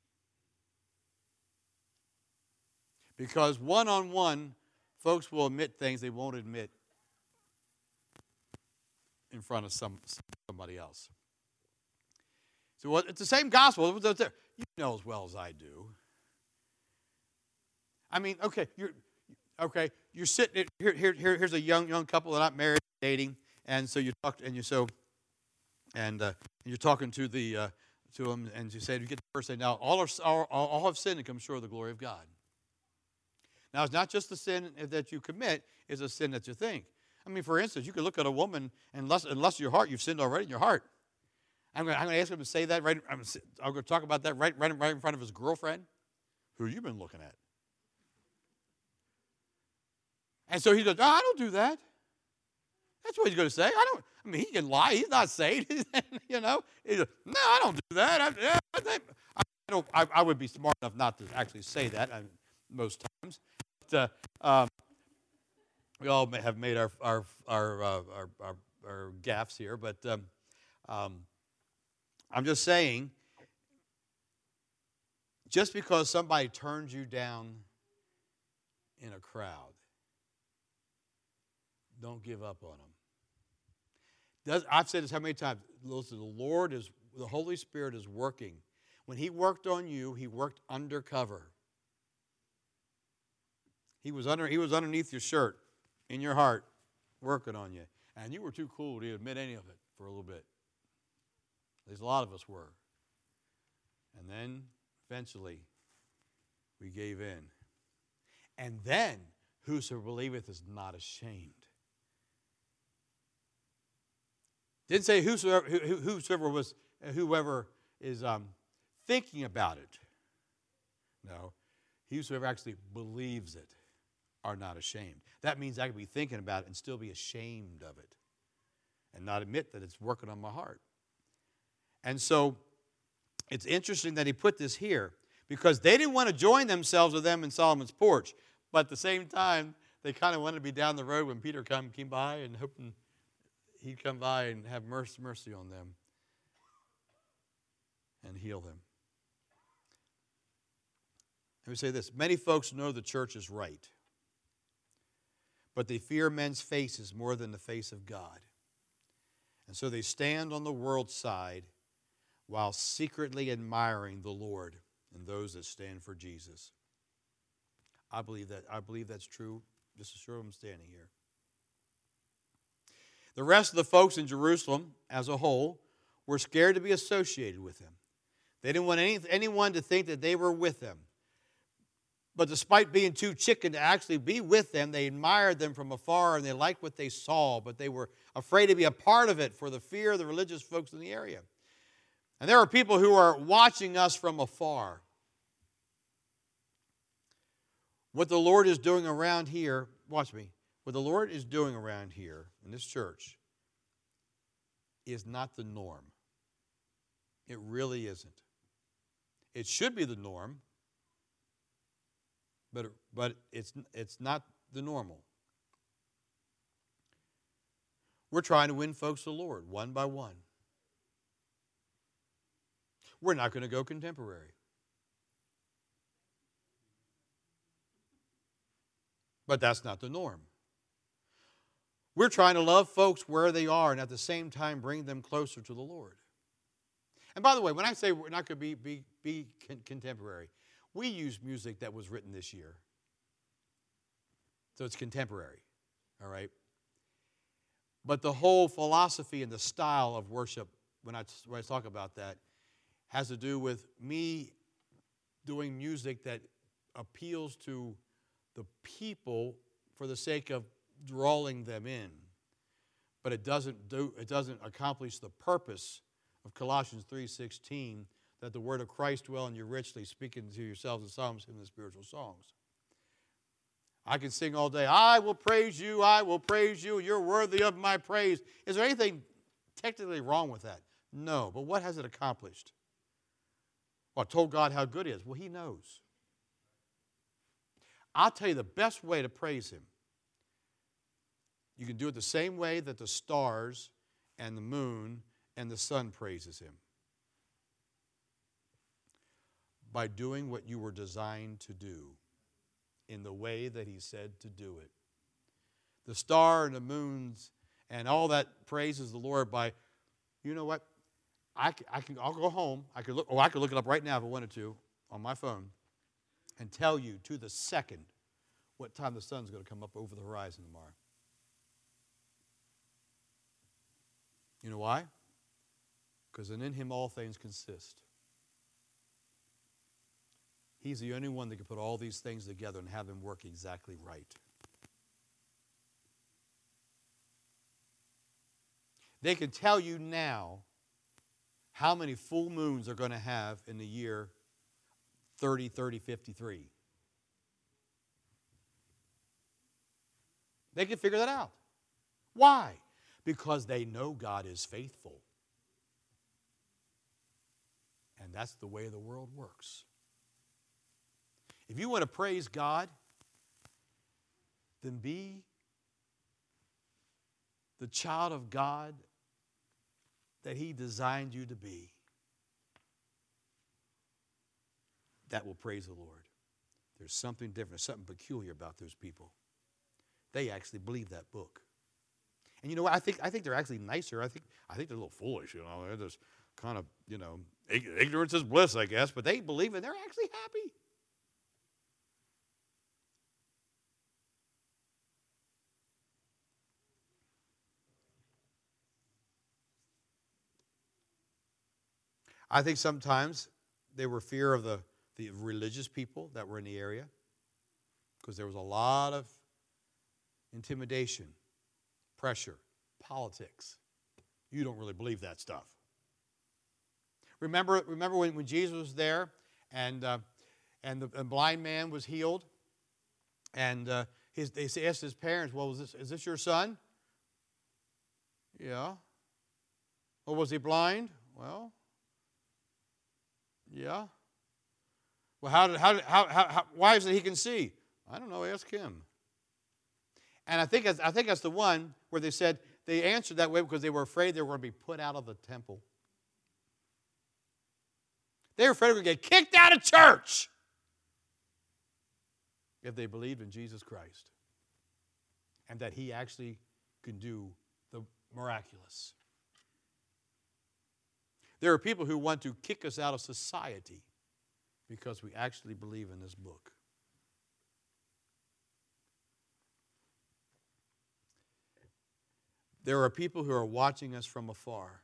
[SPEAKER 1] Because one-on-one, folks will admit things they won't admit in front of some somebody else. So well, it's the same gospel. You know as well as I do. I mean, okay, you're okay. You're sitting here. Here, here here's a young young couple that not married, dating, and so you talk, and you so, and uh, you're talking to the uh, to them, and you say, you get the first thing. Now, all are all, all have sinned and come short of the glory of God. Now, it's not just the sin that you commit; it's a sin that you think. I mean, for instance, you could look at a woman and lust, and lust your heart. You've sinned already in your heart. I'm going, I'm going to ask him to say that right. I'm, I'm going to talk about that right, right, right in front of his girlfriend, who you've been looking at. And so he goes, oh, I don't do that. That's what he's going to say. I don't. I mean, he can lie. He's not saved. You know. He goes, no, I don't do that. I, yeah, I, I don't. I, I would be smart enough not to actually say that I, most times. But, uh, um, we all may have made our our our uh, our, our, our gaffes here, but um, um, I'm just saying, just because somebody turns you down in a crowd, don't give up on them. Does, I've said this how many times? Listen, the Lord is, the Holy Spirit is working. When He worked on you, He worked undercover. He was under. He was underneath your shirt, in your heart, working on you. And you were too cool to admit any of it for a little bit. At least a lot of us were. And then, eventually, we gave in. And then, whosoever believeth is not ashamed. Didn't say whosoever, whosoever was, whoever is um, thinking about it. No, whosoever actually believes it are not ashamed. That means I can be thinking about it and still be ashamed of it and not admit that it's working on my heart. And so it's interesting that he put this here because they didn't want to join themselves with them in Solomon's porch, but at the same time, they kind of wanted to be down the road when Peter come, came by and hoping he'd come by and have mercy, mercy on them and heal them. Let me say this. Many folks know the church is right, but they fear men's faces more than the face of God. And so they stand on the world's side while secretly admiring the Lord and those that stand for Jesus. I believe that. I believe that's true, just as sure I'm standing here. The rest of the folks in Jerusalem as a whole were scared to be associated with him. They didn't want any, anyone to think that they were with them. But despite being too chicken to actually be with them, they admired them from afar and they liked what they saw, but they were afraid to be a part of it for the fear of the religious folks in the area. And there are people who are watching us from afar. What the Lord is doing around here, watch me, what the Lord is doing around here in this church is not the norm. It really isn't. It should be the norm. But, but it's, it's not the normal. We're trying to win folks to the Lord, one by one. We're not going to go contemporary. But that's not the norm. We're trying to love folks where they are and at the same time bring them closer to the Lord. And by the way, when I say we're not going to be, be, be contemporary, we use music that was written this year. So it's contemporary, all right? But the whole philosophy and the style of worship, when I, when I talk about that, has to do with me doing music that appeals to the people for the sake of drawing them in. But it doesn't do, it doesn't accomplish the purpose of Colossians three sixteen, that the word of Christ dwell in you richly, speaking to yourselves in psalms and spiritual songs. I can sing all day, I will praise you, I will praise you, you're worthy of my praise. Is there anything technically wrong with that? No, but what has it accomplished? Well, I told God how good he is. Well, he knows. I'll tell you the best way to praise him. You can do it the same way that the stars and the moon and the sun praises him. By doing what you were designed to do in the way that he said to do it. The star and the moons and all that praises the Lord by, you know what? I can, I can, I'll go home. I could look, oh, I could look it up right now if I wanted to on my phone and tell you to the second what time the sun's going to come up over the horizon tomorrow. You know why? Because in him all things consist. He's the only one that can put all these things together and have them work exactly right. They can tell you now how many full moons they're going to have in the year thirty, thirty, fifty-three. They can figure that out. Why? Because they know God is faithful. And that's the way the world works. If you want to praise God, then be the child of God that he designed you to be. That will praise the Lord. There's something different, something peculiar about those people. They actually believe that book. And you know what? I think I think they're actually nicer. I think I think they're a little foolish, you know. They're just kind of, you know, ignorance is bliss, I guess. But they believe it. They're actually happy. I think sometimes they were fear of the, the religious people that were in the area because there was a lot of intimidation, pressure, politics. You don't really believe that stuff. Remember, remember when, when Jesus was there and, uh, and the and blind man was healed? And uh, his, they asked his parents, well, is this, is this your son? Yeah. Well, was he blind? Well, yeah. Well, how did, how, did, how, how, how, why is it he can see? I don't know, ask him. And I think that's, I think that's the one where they said they answered that way because they were afraid they were going to be put out of the temple. They were afraid they were going to get kicked out of church if they believed in Jesus Christ and that he actually can do the miraculous. There are people who want to kick us out of society because we actually believe in this book. There are people who are watching us from afar.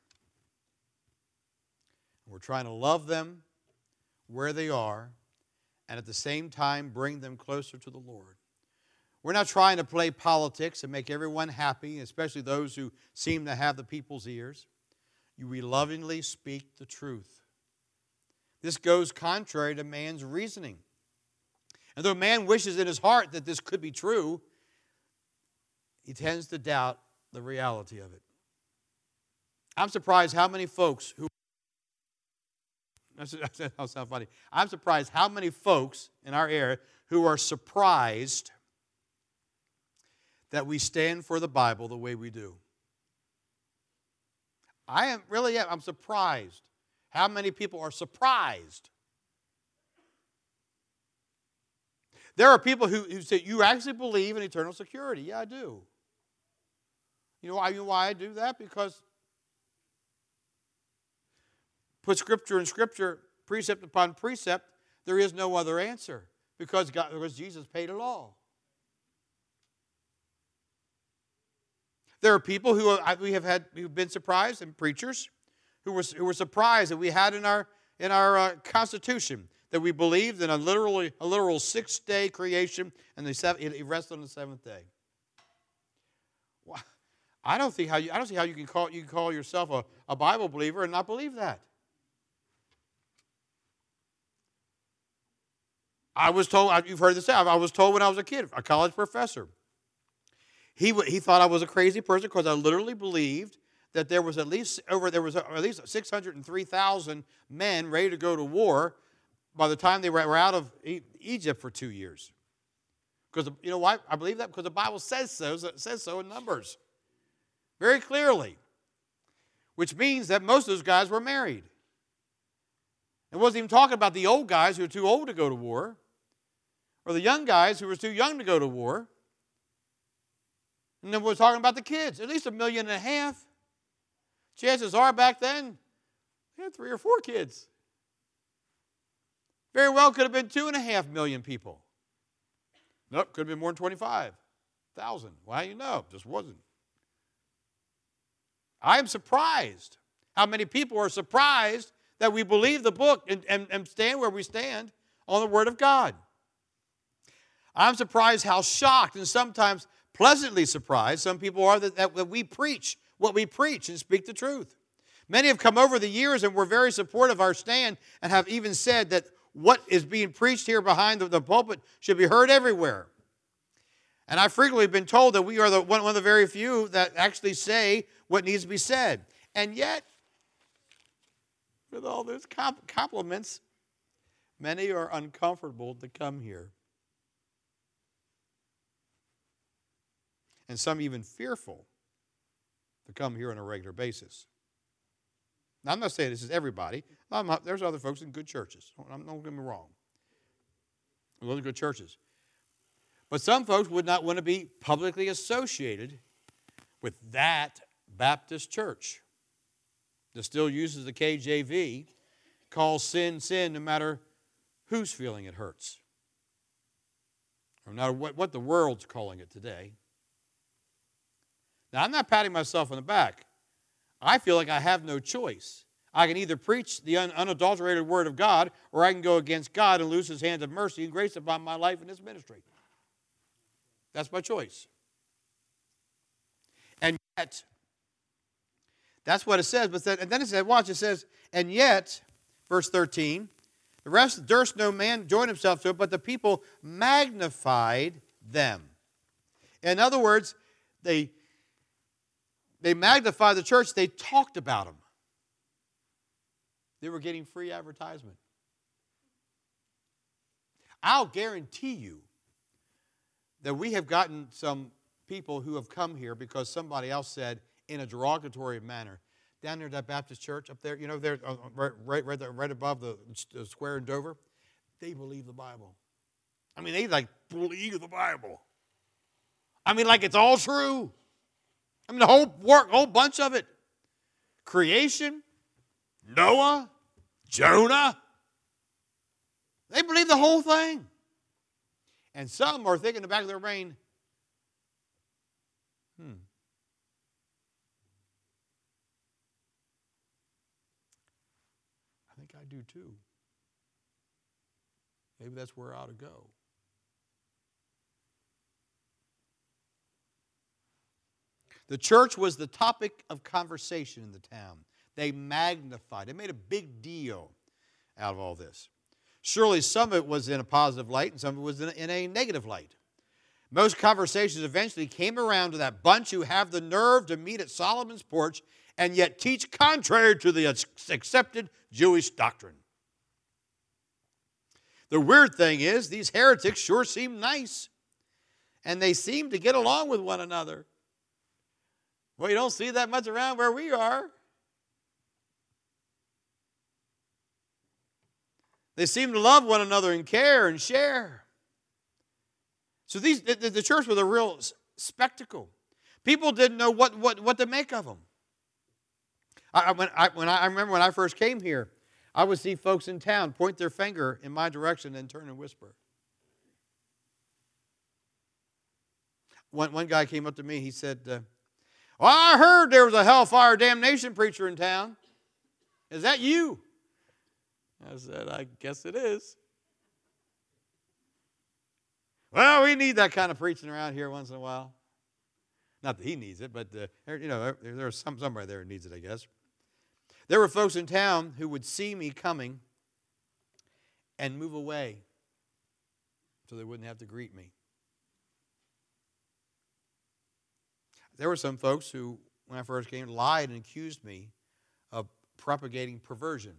[SPEAKER 1] We're trying to love them where they are and at the same time bring them closer to the Lord. We're not trying to play politics and make everyone happy, especially those who seem to have the people's ears. We lovingly speak the truth. This goes contrary to man's reasoning. And though man wishes in his heart that this could be true, he tends to doubt the reality of it. I'm surprised how many folks who that sounds funny. I'm surprised how many folks in our area who are surprised that we stand for the Bible the way we do. I am really I'm surprised how many people are surprised. There are people who, who say, you actually believe in eternal security. Yeah, I do. You know why, you know why I do that? Because put Scripture in Scripture, precept upon precept, there is no other answer. Because, God, because Jesus paid it all. There are people who we have had who've been surprised, and preachers who were who were surprised that we had in our in our uh, Constitution that we believed in a literally a literal six day creation, and the seven, it rested on the seventh day. Well, I don't think how you I don't see how you can call you can call yourself a, a Bible believer and not believe that. I was told, you've heard this, I was told when I was a kid, a college professor. He, he thought I was a crazy person because I literally believed that there was at least over there was at least six hundred three thousand men ready to go to war by the time they were out of Egypt for two years. Because you know why? I believe that because the Bible says so. It says so in Numbers, very clearly. Which means that most of those guys were married. It wasn't even talking about the old guys who were too old to go to war, or the young guys who were too young to go to war. And then we're talking about the kids, at least a million and a half. Chances are back then, they had three or four kids. Very well could have been two and a half million people. Nope, could have been more than twenty-five thousand. Why, you know, just wasn't. I am surprised how many people are surprised that we believe the book and, and, and stand where we stand on the Word of God. I'm surprised how shocked and sometimes pleasantly surprised some people are that, that we preach what we preach and speak the truth. Many have come over the years and were very supportive of our stand and have even said that what is being preached here behind the, the pulpit should be heard everywhere. And I've frequently been told that we are the, one, one of the very few that actually say what needs to be said. And yet, with all those comp- compliments, many are uncomfortable to come here. And some even fearful to come here on a regular basis. Now, I'm not saying this is everybody. Not, there's other folks in good churches. Don't, don't get me wrong. Those are good churches. But some folks would not want to be publicly associated with that Baptist church that still uses the K J V, calls sin, sin, no matter whose feeling it hurts. Or no matter what, what the world's calling it today. Now, I'm not patting myself on the back. I feel like I have no choice. I can either preach the un- unadulterated Word of God, or I can go against God and lose His hand of mercy and grace upon my life and His ministry. That's my choice. And yet, that's what it says. But then, and then it says, watch, it says, and yet, verse thirteen, the rest durst no man join himself to it, but the people magnified them. In other words, they They magnified the church. They talked about them. They were getting free advertisement. I'll guarantee you that we have gotten some people who have come here because somebody else said in a derogatory manner, down there at that Baptist church up there, you know, there, uh, right, right, right, there, right above the, the square in Dover, they believe the Bible. I mean, they like believe the Bible. I mean, like it's all true. I mean, the whole work, whole bunch of it. Creation, Noah, Jonah. They believe the whole thing. And some are thinking in the back of their brain, hmm. I think I do too. Maybe that's where I ought to go. The church was the topic of conversation in the town. They magnified, they made a big deal out of all this. Surely some of it was in a positive light and some of it was in a, in a negative light. Most conversations eventually came around to that bunch who have the nerve to meet at Solomon's porch and yet teach contrary to the accepted Jewish doctrine. The weird thing is, these heretics sure seem nice, and they seem to get along with one another. Well, you don't see that much around where we are. They seem to love one another and care and share. So these, the, the church was a real spectacle. People didn't know what, what, what to make of them. I, when, I, when I, I remember when I first came here, I would see folks in town point their finger in my direction and turn and whisper. One, one guy came up to me, he said, uh, well, I heard there was a hellfire damnation preacher in town. Is that you? I said, I guess it is. Well, we need that kind of preaching around here once in a while. Not that he needs it, but uh, you know, there, there's some somebody there who needs it, I guess. There were folks in town who would see me coming and move away so they wouldn't have to greet me. There were some folks who, when I first came, lied and accused me of propagating perversion.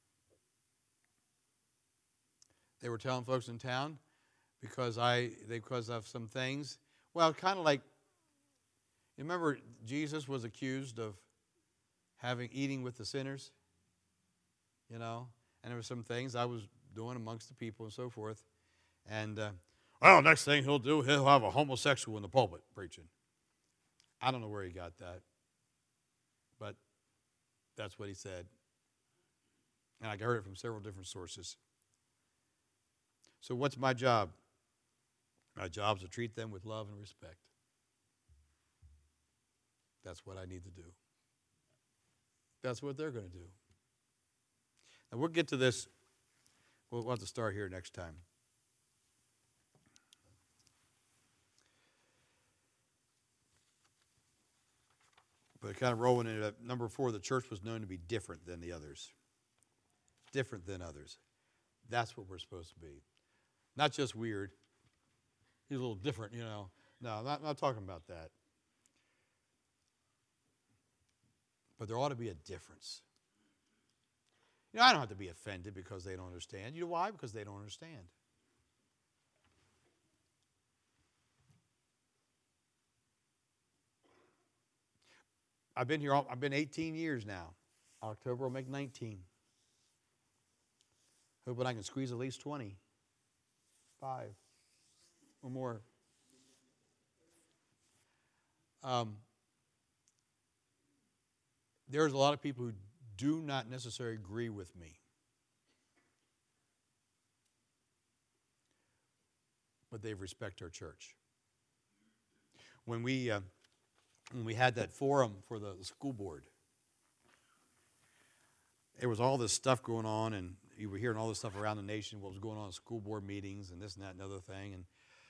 [SPEAKER 1] They were telling folks in town because I because of some things. Well, kind of like, you remember Jesus was accused of having eating with the sinners, you know, and there were some things I was doing amongst the people and so forth. And, uh, well, next thing he'll do, he'll have a homosexual in the pulpit preaching. I don't know where he got that, but that's what he said. And I heard it from several different sources. So what's my job? My job is to treat them with love and respect. That's what I need to do. That's what they're going to do. And we'll get to this. We'll have to start here next time. But kind of rolling into that, number four, the church was known to be different than the others. Different than others. That's what we're supposed to be. Not just weird. He's a little different, you know. No, I'm not, I'm not talking about that. But there ought to be a difference. You know, I don't have to be offended because they don't understand. You know why? Because they don't understand. I've been here, all, I've been eighteen years now. October will make nineteen. Hoping I can squeeze at least twenty. Five or more. Um, there's a lot of people who do not necessarily agree with me. But they respect our church. When we, uh, when we had that forum for the, the school board, there was all this stuff going on, and you were hearing all this stuff around the nation, what was going on in school board meetings and this and that and other thing. And,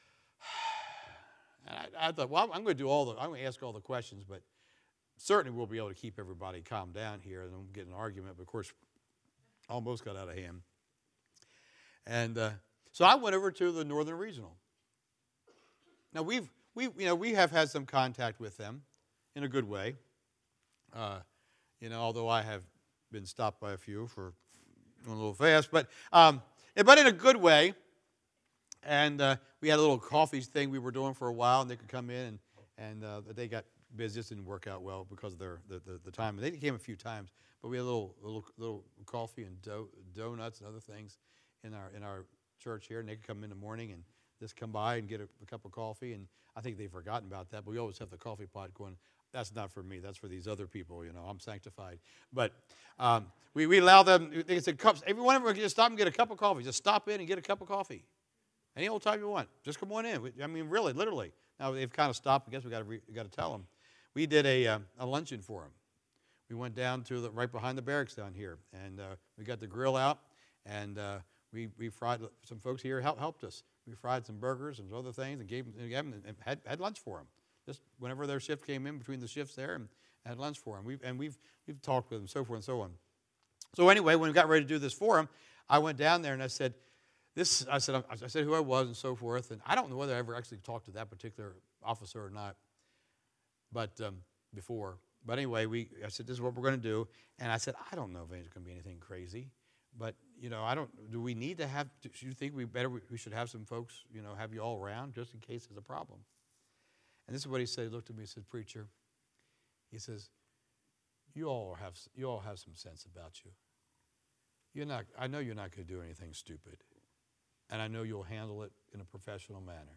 [SPEAKER 1] and I, I thought, well, I'm going to do all the, I'm going to ask all the questions, but certainly we'll be able to keep everybody calm down here and then get an argument. But of course, almost got out of hand. And uh, so I went over to the Northern Regional. Now we've we you know we have had some contact with them in a good way. Uh, you know, although I have been stopped by a few for going a little fast, but um, but in a good way. And uh, we had a little coffee thing we were doing for a while, and they could come in and, and uh, they got busy. This didn't work out well because of their the, the, the time. They came a few times, but we had a little little little coffee and dough, donuts and other things in our in our church here, and they could come in the morning and just come by and get a, a cup of coffee. And I think they've forgotten about that, but we always have the coffee pot going. That's not for me. That's for these other people. You know, I'm sanctified. But um, we, we allow them. They said cups. Every one of them just stop and get a cup of coffee. Just stop in and get a cup of coffee. Any old time you want. Just come on in. We, I mean, really, literally. Now they've kind of stopped. I guess we got to we got to tell them. We did a uh, a luncheon for them. We went down to the right behind the barracks down here, and uh, we got the grill out, and uh, we we fried. Some folks here help, helped us. We fried some burgers and some other things, and gave them, and gave them and had had lunch for them. Just whenever their shift came in between the shifts there, and had lunch for them. We've, and we've we've talked with them, so forth and so on. So anyway, when we got ready to do this for them, I went down there and I said, "This." I said, I said who I was and so forth. And I don't know whether I ever actually talked to that particular officer or not, but um, before. But anyway, we. I said, "This is what we're going to do." And I said, "I don't know if it's going to be anything crazy, but you know, I don't. Do we need to have? Do you think we better? We should have some folks, you know, have you all around just in case there's a problem." And this is what he said. He looked at me and said, "Preacher," he says, you all have you all have some sense about you. You're not. I know you're not going to do anything stupid, and I know you'll handle it in a professional manner.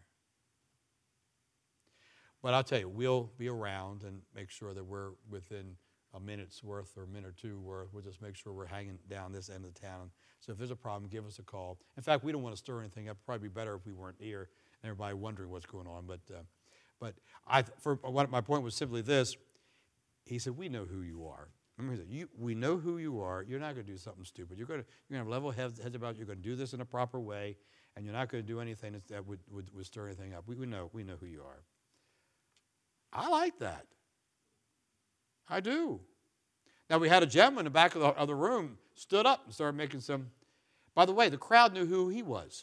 [SPEAKER 1] But I'll tell you, we'll be around and make sure that we're within a minute's worth or a minute or two worth. We'll just make sure we're hanging down this end of the town. So if there's a problem, give us a call. In fact, we don't want to stir anything up. It'd probably be better if we weren't here and everybody wondering what's going on. But uh, But I, for what my point was simply this. He said, "We know who you are." Remember, he said, you, "We know who you are. You're not going to do something stupid. You're going to you're going to have level heads, heads about it. You're going to do this in a proper way, and you're not going to do anything that, that would, would, would stir anything up. We, we know we know who you are." I like that. I do. Now we had a gentleman in the back of the, of the room stood up and started making some. By the way, the crowd knew who he was.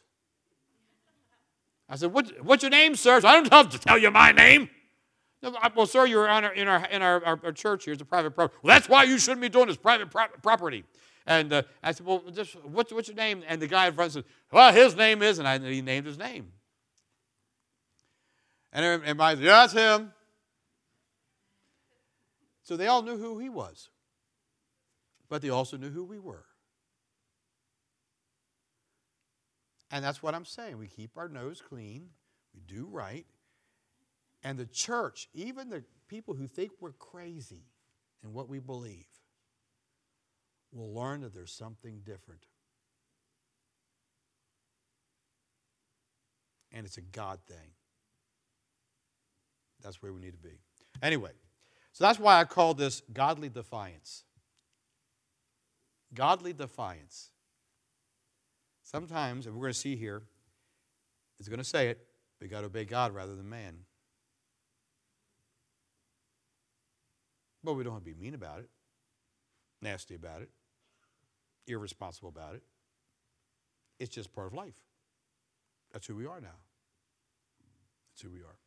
[SPEAKER 1] I said, what, what's your name, sir? So I don't have to tell you my name. No, well, sir, you're on our, in, our, in our, our, our church here. It's a private property. Well, that's why you shouldn't be doing this private pro- property. And uh, I said, well, just, what's, what's your name? And the guy in front said, well, his name is, and I, he named his name. And everybody said, yeah, that's him. So they all knew who he was. But they also knew who we were. And that's what I'm saying. We keep our nose clean. We do right. And the church, even the people who think we're crazy in what we believe, will learn that there's something different. And it's a God thing. That's where we need to be. Anyway, so that's why I call this godly defiance. Godly defiance. Sometimes, and we're going to see here, it's going to say it, we got to obey God rather than man. But we don't have to be mean about it, nasty about it, irresponsible about it. It's just part of life. That's who we are now. That's who we are.